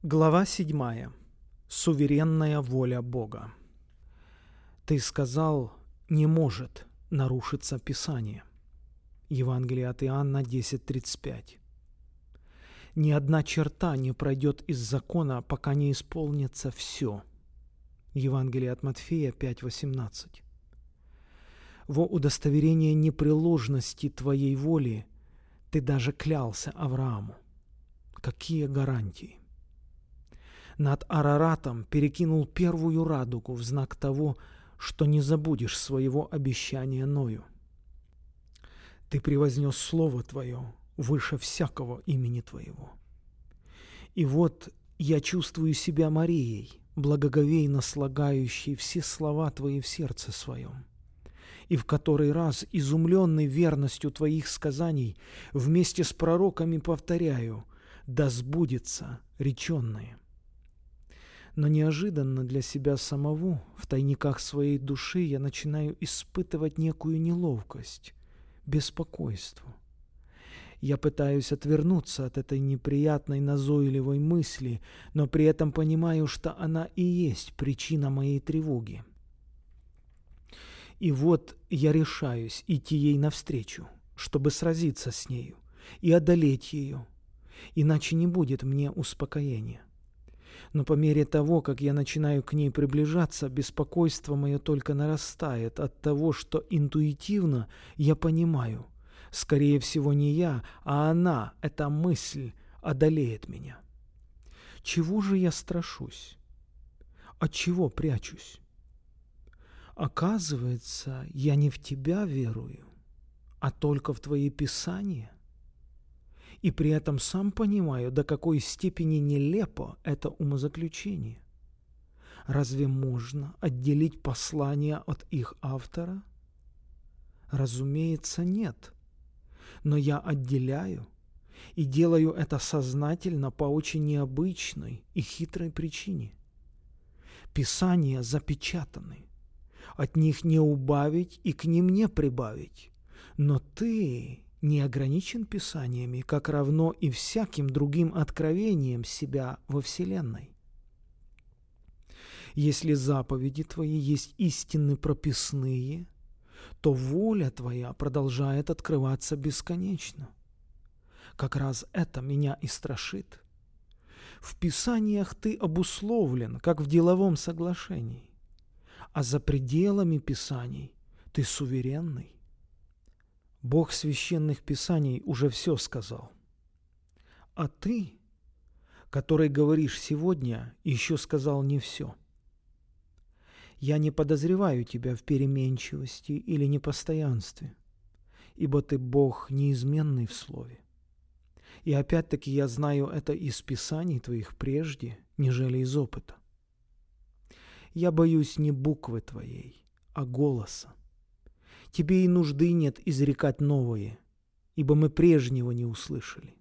Глава 7. Суверенная воля Бога. Ты сказал, не может нарушиться Писание. Евангелие от Иоанна 10:35. Ни одна черта не пройдет из закона, пока не исполнится все. Евангелие от Матфея 5:18. Во удостоверение непреложности твоей воли ты даже клялся Аврааму. Какие гарантии? Над Араратом перекинул первую радугу в знак того, что не забудешь своего обещания Ною. Ты превознес слово Твое выше всякого имени Твоего. И вот я чувствую себя Марией, благоговейно слагающей все слова Твои в сердце своем, и в который раз, изумленный верностью Твоих сказаний, вместе с пророками повторяю: да сбудется реченное. Но неожиданно для себя самого, в тайниках своей души, я начинаю испытывать некую неловкость, беспокойство. Я пытаюсь отвернуться от этой неприятной назойливой мысли, но при этом понимаю, что она и есть причина моей тревоги. И вот я решаюсь идти ей навстречу, чтобы сразиться с нею и одолеть ее, иначе не будет мне успокоения. Но по мере того, как я начинаю к ней приближаться, беспокойство мое только нарастает от того, что интуитивно я понимаю, скорее всего не я, а она, эта мысль, одолеет меня. Чего же я страшусь? От чего прячусь? Оказывается, я не в тебя верую, а только в твои писания. И при этом сам понимаю, до какой степени нелепо это умозаключение. Разве можно отделить послания от их автора? Разумеется, нет. Но я отделяю и делаю это сознательно по очень необычной и хитрой причине. Писания запечатаны. От них не убавить и к ним не прибавить. Но ты не ограничен Писаниями, как равно и всяким другим откровением себя во Вселенной. Если заповеди Твои есть истины прописные, то воля Твоя продолжает открываться бесконечно. Как раз это меня и страшит. В Писаниях Ты обусловлен, как в деловом соглашении, а за пределами Писаний Ты суверенный. Бог священных Писаний уже все сказал. А ты, который говоришь сегодня, еще сказал не все. Я не подозреваю тебя в переменчивости или непостоянстве, ибо ты Бог неизменный в слове. И опять-таки я знаю это из Писаний твоих прежде, нежели из опыта. Я боюсь не буквы твоей, а голоса. Тебе и нужды нет изрекать новое, ибо мы прежнего не услышали.